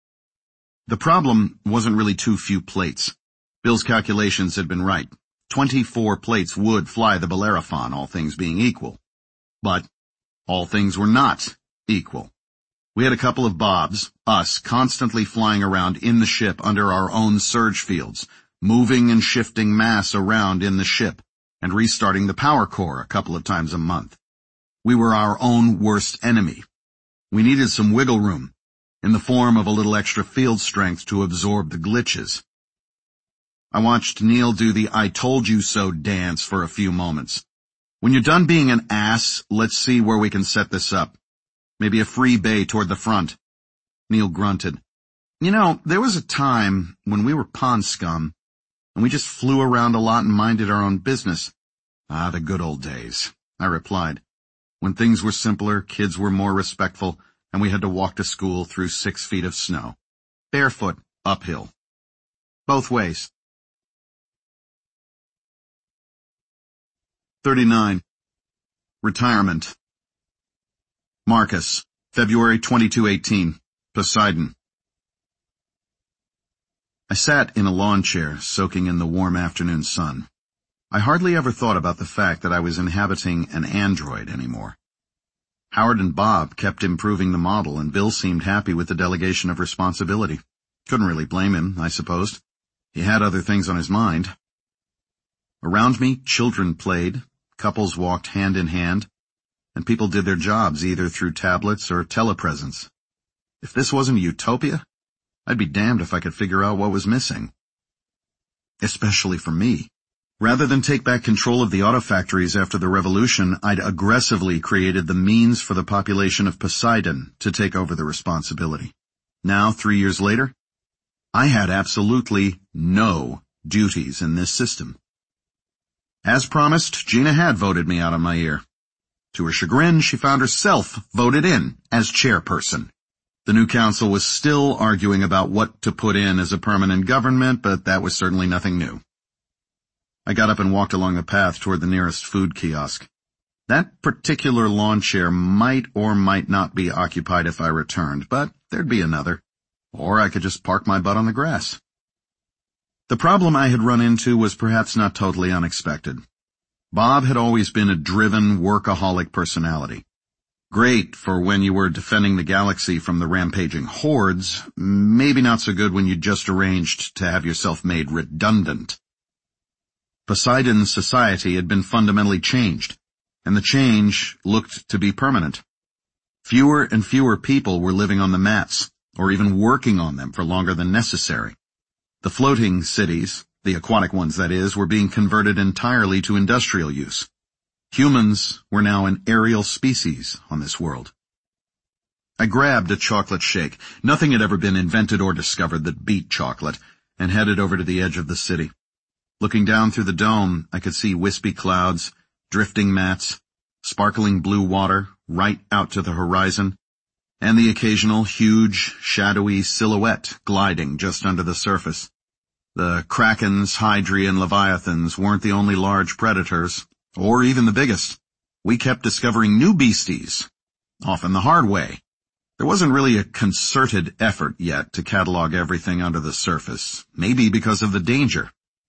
The problem wasn't really too few plates. Bill's calculations had been right. Twenty-four plates would fly the Bellerophon, all things being equal. But all things were not equal. We had a couple of Bobs, us, constantly flying around in the ship under our own surge fields, moving and shifting mass around in the ship, and restarting the power core a couple of times a month. We were our own worst enemy. We needed some wiggle room, in the form of a little extra field strength to absorb the glitches. I watched Neil do the I told you so dance for a few moments. When you're done being an ass, let's see where we can set this up. Maybe a free bay toward the front. Neil grunted. You know, there was a time when we were pond scum, and we just flew around a lot and minded our own business. Ah, the good old days, I replied. When things were simpler, kids were more respectful, and we had to walk to school through six feet of snow. Barefoot, uphill. Both ways. thirty-nine. Retirement. Marcus, February twenty-second, eighteen. Poseidon. I sat in a lawn chair, soaking in the warm afternoon sun. I hardly ever thought about the fact that I was inhabiting an android anymore. Howard and Bob kept improving the model, and Bill seemed happy with the delegation of responsibility. Couldn't really blame him, I supposed. He had other things on his mind. Around me, children played, couples walked hand in hand, and people did their jobs either through tablets or telepresence. If this wasn't a utopia, I'd be damned if I could figure out what was missing. Especially for me. Rather than take back control of the auto factories after the revolution, I'd aggressively created the means for the population of Poseidon to take over the responsibility. Now, three years later, I had absolutely no duties in this system. As promised, Gina had voted me out of my ear. To her chagrin, she found herself voted in as chairperson. The new council was still arguing about what to put in as a permanent government, but that was certainly nothing new. I got up and walked along the path toward the nearest food kiosk. That particular lawn chair might or might not be occupied if I returned, but there'd be another. Or I could just park my butt on the grass. The problem I had run into was perhaps not totally unexpected. Bob had always been a driven, workaholic personality. Great for when you were defending the galaxy from the rampaging hordes, maybe not so good when you just arranged to have yourself made redundant Poseidon's society had been fundamentally changed, and the change looked to be permanent. Fewer and fewer people were living on the mats, or even working on them for longer than necessary. The floating cities, the aquatic ones that is, were being converted entirely to industrial use. Humans were now an aerial species on this world. I grabbed a chocolate shake. Nothing had ever been invented or discovered that beat chocolate, and headed over to the edge of the city. Looking down through the dome, I could see wispy clouds, drifting mats, sparkling blue water right out to the horizon, and the occasional huge, shadowy silhouette gliding just under the surface. The krakens, hydri, and leviathans weren't the only large predators, or even the biggest. We kept discovering new beasties, often the hard way. There wasn't really a concerted effort yet to catalog everything under the surface, maybe because of the danger.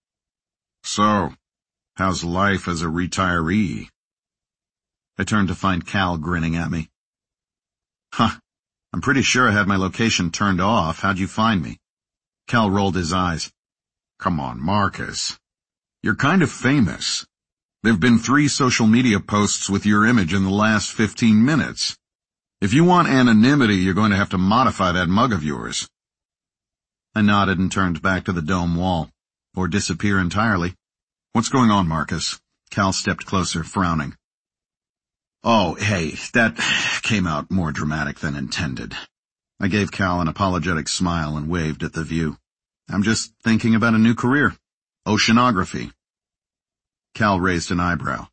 So, how's life as a retiree? I turned to find Cal grinning at me. Huh, I'm pretty sure I had my location turned off. How'd you find me? Cal rolled his eyes. Come on, Marcus. You're kind of famous. There've been three social media posts with your image in the last fifteen minutes. If you want anonymity, you're going to have to modify that mug of yours. I nodded and turned back to the dome wall. Or disappear entirely. What's going on, Marcus? Cal stepped closer, frowning. Oh, hey, that came out more dramatic than intended. I gave Cal an apologetic smile and waved at the view. I'm just thinking about a new career. Oceanography. Cal raised an eyebrow.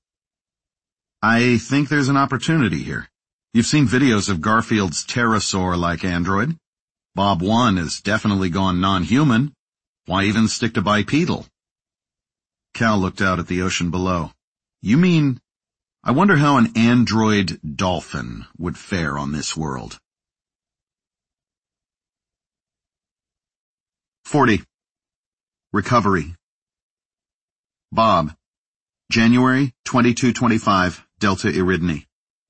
I think there's an opportunity here. You've seen videos of Garfield's pterosaur-like android. Bob one has definitely gone non-human. Why even stick to bipedal? Cal looked out at the ocean below. You mean, I wonder how an android dolphin would fare on this world. forty. Recovery. Bob. January twenty-second twenty-five, Delta Eridani.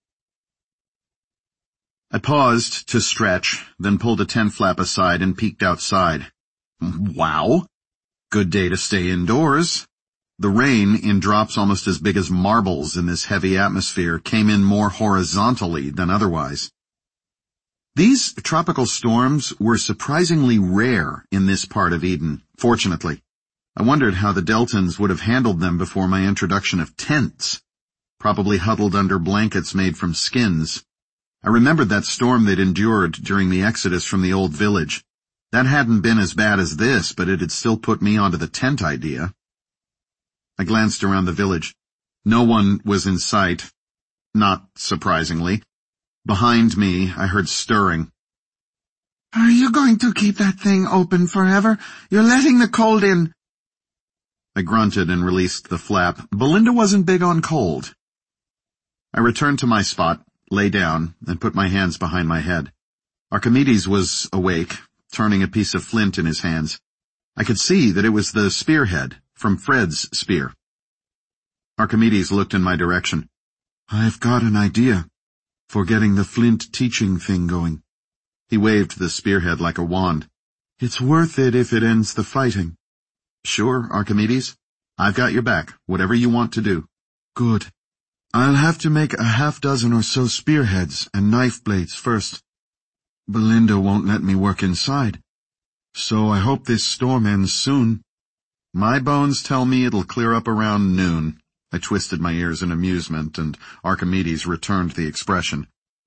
I paused to stretch, then pulled a tent flap aside and peeked outside. Wow. Good day to stay indoors. The rain, in drops almost as big as marbles in this heavy atmosphere, came in more horizontally than otherwise. These tropical storms were surprisingly rare in this part of Eden, fortunately. I wondered how the Deltans would have handled them before my introduction of tents, probably huddled under blankets made from skins. I remembered that storm they'd endured during the exodus from the old village. That hadn't been as bad as this, but it had still put me onto the tent idea. I glanced around the village. No one was in sight. Not surprisingly. Behind me, I heard stirring. Are you going to keep that thing open forever? You're letting the cold in. I grunted and released the flap. Belinda wasn't big on cold. I returned to my spot, lay down, and put my hands behind my head. Archimedes was awake, turning a piece of flint in his hands. I could see that it was the spearhead from Fred's spear. Archimedes looked in my direction. I've got an idea for getting the flint teaching thing going. He waved the spearhead like a wand. It's worth it if it ends the fighting. Sure, Archimedes. I've got your back, whatever you want to do. Good. I'll have to make a half dozen or so spearheads and knife blades first. Belinda won't let me work inside, so I hope this storm ends soon. My bones tell me it'll clear up around noon. I twisted my ears in amusement, and Archimedes returned the expression.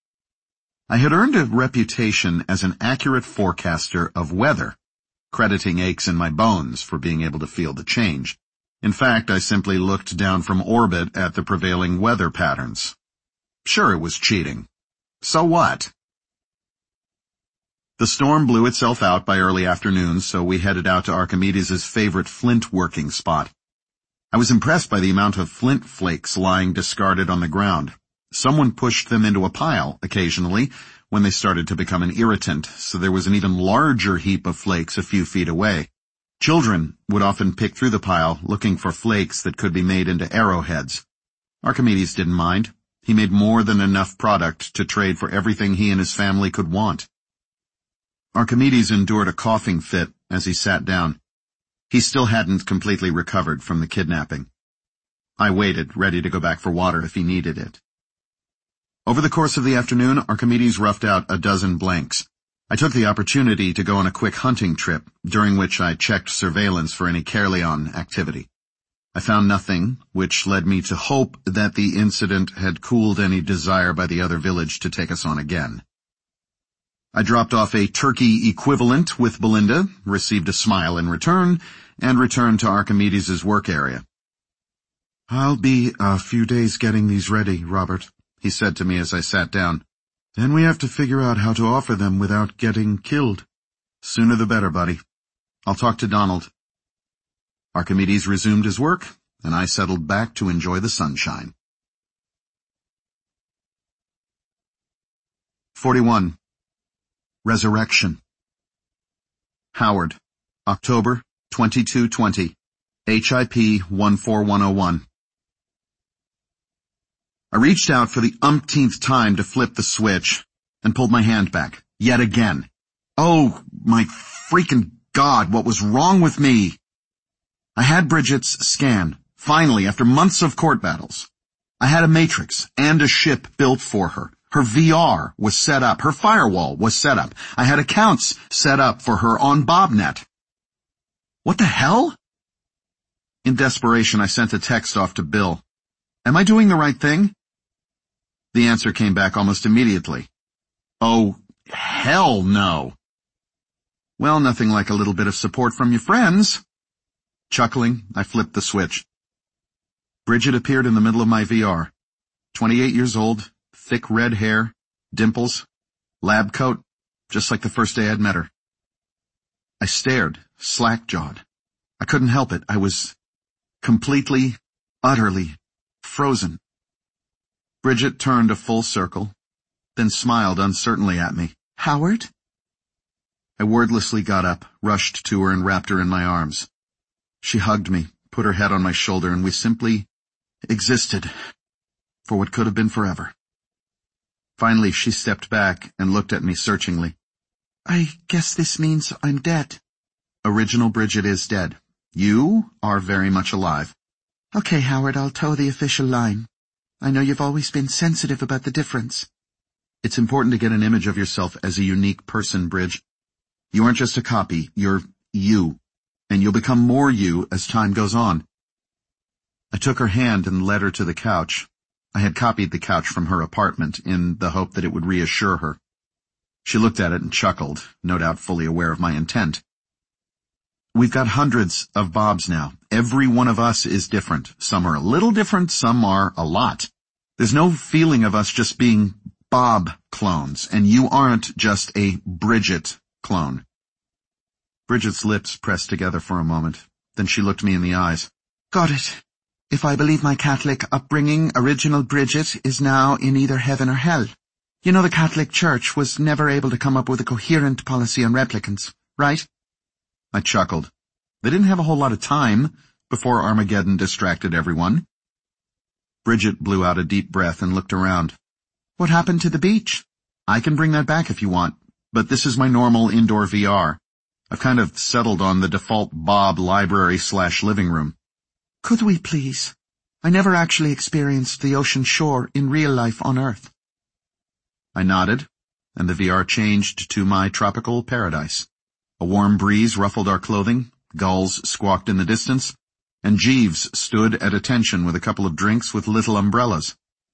I had earned a reputation as an accurate forecaster of weather, crediting aches in my bones for being able to feel the change. In fact, I simply looked down from orbit at the prevailing weather patterns. Sure, it was cheating. So what? The storm blew itself out by early afternoon, so we headed out to Archimedes' favorite flint working spot. I was impressed by the amount of flint flakes lying discarded on the ground. Someone pushed them into a pile, occasionally, when they started to become an irritant, so there was an even larger heap of flakes a few feet away. Children would often pick through the pile, looking for flakes that could be made into arrowheads. Archimedes didn't mind. He made more than enough product to trade for everything he and his family could want. Archimedes endured a coughing fit as he sat down. He still hadn't completely recovered from the kidnapping. I waited, ready to go back for water if he needed it. Over the course of the afternoon, Archimedes roughed out a dozen blanks. I took the opportunity to go on a quick hunting trip, during which I checked surveillance for any Caerleon activity. I found nothing, which led me to hope that the incident had cooled any desire by the other village to take us on again. I dropped off a turkey equivalent with Belinda, received a smile in return, and returned to Archimedes' work area. "I'll be a few days getting these ready, Robert," he said to me as I sat down. "Then we have to figure out how to offer them without getting killed. Sooner the better, buddy. I'll talk to Donald." Archimedes resumed his work, and I settled back to enjoy the sunshine. forty-one. Resurrection. Howard, October twenty-two twenty, H I P one four one oh one. I reached out for the umpteenth time to flip the switch and pulled my hand back, yet again. Oh, my freaking God, what was wrong with me? I had Bridget's scan, finally, after months of court battles. I had a matrix and a ship built for her. Her V R was set up. Her firewall was set up. I had accounts set up for her on BobNet. What the hell? In desperation, I sent a text off to Bill. Am I doing the right thing? The answer came back almost immediately. Oh, hell no. Well, nothing like a little bit of support from your friends. Chuckling, I flipped the switch. Bridget appeared in the middle of my V R. twenty-eight years old, thick red hair, dimples, lab coat, just like the first day I'd met her. I stared, slack-jawed. I couldn't help it. I was completely, utterly frozen. Bridget turned a full circle, then smiled uncertainly at me. "Howard?" I wordlessly got up, rushed to her, and wrapped her in my arms. She hugged me, put her head on my shoulder, and we simply existed for what could have been forever. Finally, she stepped back and looked at me searchingly. "I guess this means I'm dead." Original Bridget is dead. You are very much alive. "Okay, Howard, I'll toe the official line. I know you've always been sensitive about the difference." It's important to get an image of yourself as a unique person, Bridge. You aren't just a copy, you're you, and you'll become more you as time goes on. I took her hand and led her to the couch. I had copied the couch from her apartment in the hope that it would reassure her. She looked at it and chuckled, no doubt fully aware of my intent. We've got hundreds of Bobs now. Every one of us is different. Some are a little different, some are a lot. There's no feeling of us just being Bob clones, and you aren't just a Bridget clone. Bridget's lips pressed together for a moment. Then she looked me in the eyes. "Got it. If I believe my Catholic upbringing, original Bridget is now in either heaven or hell. You know the Catholic Church was never able to come up with a coherent policy on replicants, right?" I chuckled. They didn't have a whole lot of time before Armageddon distracted everyone. Bridget blew out a deep breath and looked around. "What happened to the beach? I can bring that back if you want, but this is my normal indoor V R. I've kind of settled on the default Bob library slash living room." "Could we please? I never actually experienced the ocean shore in real life on Earth." I nodded, and the V R changed to my tropical paradise. A warm breeze ruffled our clothing, gulls squawked in the distance, and Jeeves stood at attention with a couple of drinks with little umbrellas.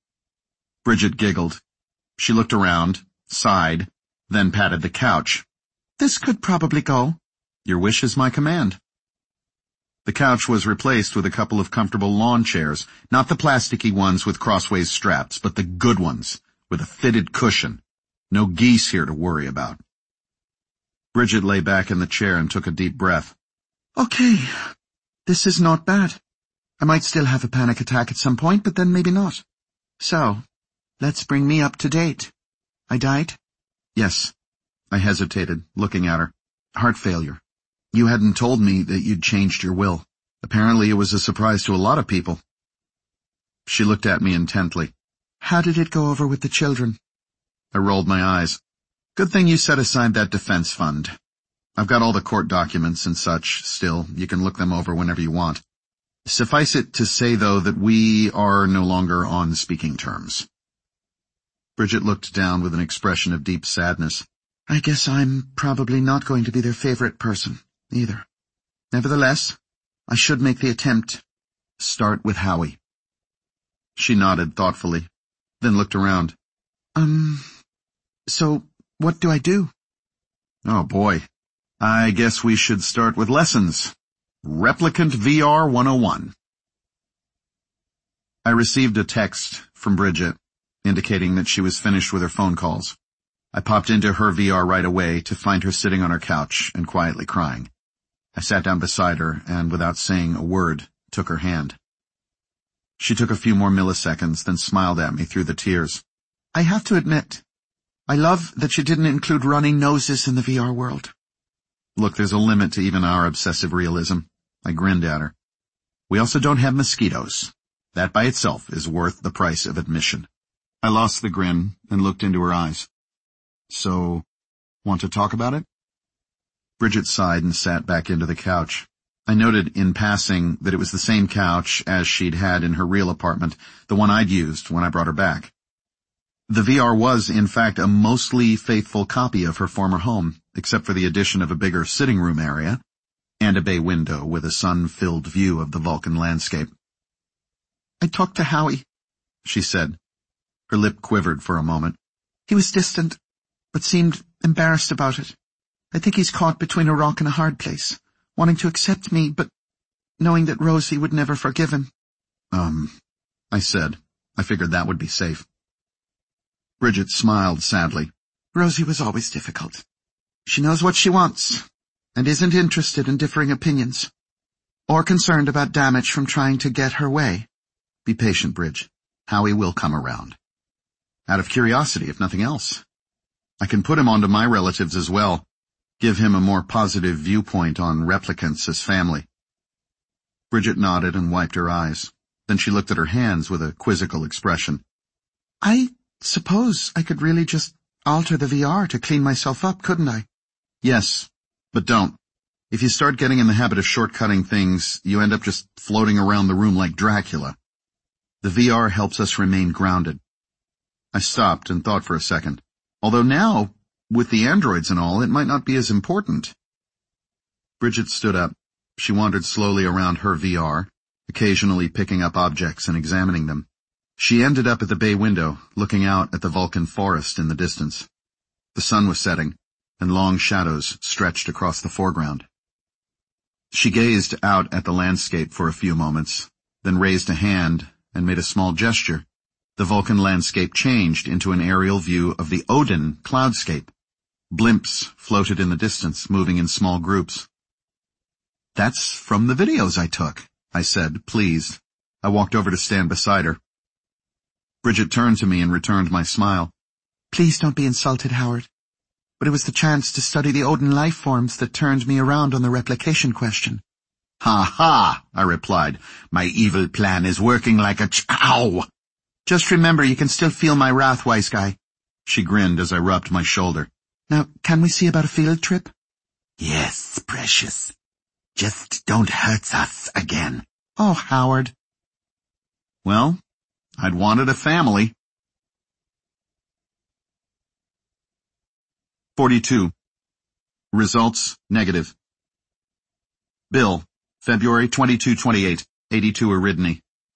Bridget giggled. She looked around, sighed, then patted the couch. "This could probably go." "Your wish is my command." The couch was replaced with a couple of comfortable lawn chairs, not the plasticky ones with crossways straps, but the good ones, with a fitted cushion. No geese here to worry about. Bridget lay back in the chair and took a deep breath. "Okay, this is not bad. I might still have a panic attack at some point, but then maybe not. So, let's bring me up to date. I died?" "Yes." I hesitated, looking at her. "Heart failure. You hadn't told me that you'd changed your will. Apparently it was a surprise to a lot of people." She looked at me intently. "How did it go over with the children?" I rolled my eyes. "Good thing you set aside that defense fund." I've got all the court documents and such still. You can look them over whenever you want. Suffice it to say, though, that we are no longer on speaking terms." Bridget looked down with an expression of deep sadness. "I guess I'm probably not going to be their favorite person, either. Nevertheless, I should make the attempt. Start with Howie." She nodded thoughtfully, then looked around. Um, so what do I do?" "Oh boy. I guess we should start with lessons. Replicant V R one oh one. I received a text from Bridget indicating that she was finished with her phone calls. I popped into her V R right away to find her sitting on her couch and quietly crying. I sat down beside her and, without saying a word, took her hand. She took a few more milliseconds, then smiled at me through the tears. "I have to admit, I love that you didn't include running noses in the V R world." Look, there's a limit to even our obsessive realism. I grinned at her. We also don't have mosquitoes. That by itself is worth the price of admission. I lost the grin and looked into her eyes. "So, want to talk about it?" Bridget sighed and sat back into the couch. I noted in passing that it was the same couch as she'd had in her real apartment, the one I'd used when I brought her back. The V R was, in fact, a mostly faithful copy of her former home, except for the addition of a bigger sitting room area and a bay window with a sun-filled view of the Vulcan landscape. "I talked to Howie," she said. Her lip quivered for a moment. "He was distant, but seemed embarrassed about it. I think he's caught between a rock and a hard place, wanting to accept me, but knowing that Rosie would never forgive him." Um, I said. I figured that would be safe. Bridget smiled sadly. "Rosie was always difficult. She knows what she wants, and isn't interested in differing opinions, or concerned about damage from trying to get her way." Be patient, Bridge. Howie will come around. Out of curiosity, if nothing else. I can put him onto my relatives as well, give him a more positive viewpoint on replicants as family. Bridget nodded and wiped her eyes. Then she looked at her hands with a quizzical expression. "I suppose I could really just alter the V R to clean myself up, couldn't I?" "Yes, but don't. If you start getting in the habit of shortcutting things, you end up just floating around the room like Dracula. The V R helps us remain grounded." I stopped and thought for a second. Although now, with the androids and all, it might not be as important. Bridget stood up. She wandered slowly around her V R, occasionally picking up objects and examining them. She ended up at the bay window, looking out at the Vulcan forest in the distance. The sun was setting, and long shadows stretched across the foreground. She gazed out at the landscape for a few moments, then raised a hand and made a small gesture. The Vulcan landscape changed into an aerial view of the Odin cloudscape. Blimps floated in the distance, moving in small groups. "That's from the videos I took," I said, pleased. I walked over to stand beside her. Bridget turned to me and returned my smile. "Please don't be insulted, Howard. But it was the chance to study the Odin life forms that turned me around on the replication question." "Ha ha," I replied. "My evil plan is working like a chow." "Just remember, you can still feel my wrath, wise guy." She grinned as I rubbed my shoulder. "Now, can we see about a field trip?" "Yes, precious. Just don't hurt us again." "Oh, Howard." Well, I'd wanted a family. forty-two. Results negative. Bill, February twenty-second twenty-eight, eighty-two Aridne.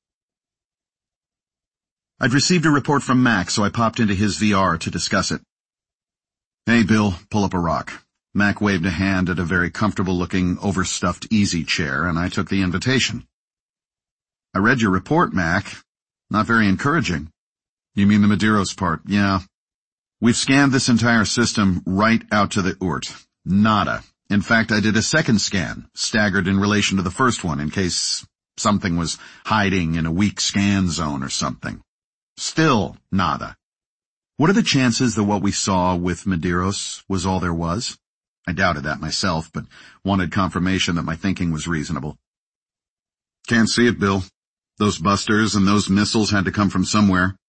I'd received a report from Mac, so I popped into his V R to discuss it. "Hey, Bill, pull up a rock." Mac waved a hand at a very comfortable-looking, overstuffed easy chair, and I took the invitation. "I read your report, Mac. Not very encouraging." "You mean the Medeiros part?" "Yeah. We've scanned this entire system right out to the Oort. Nada. In fact, I did a second scan, staggered in relation to the first one, in case something was hiding in a weak scan zone or something. Still nada. What are the chances that what we saw with Medeiros was all there was?" I doubted that myself, but wanted confirmation that my thinking was reasonable. "Can't see it, Bill. Those busters and those missiles had to come from somewhere.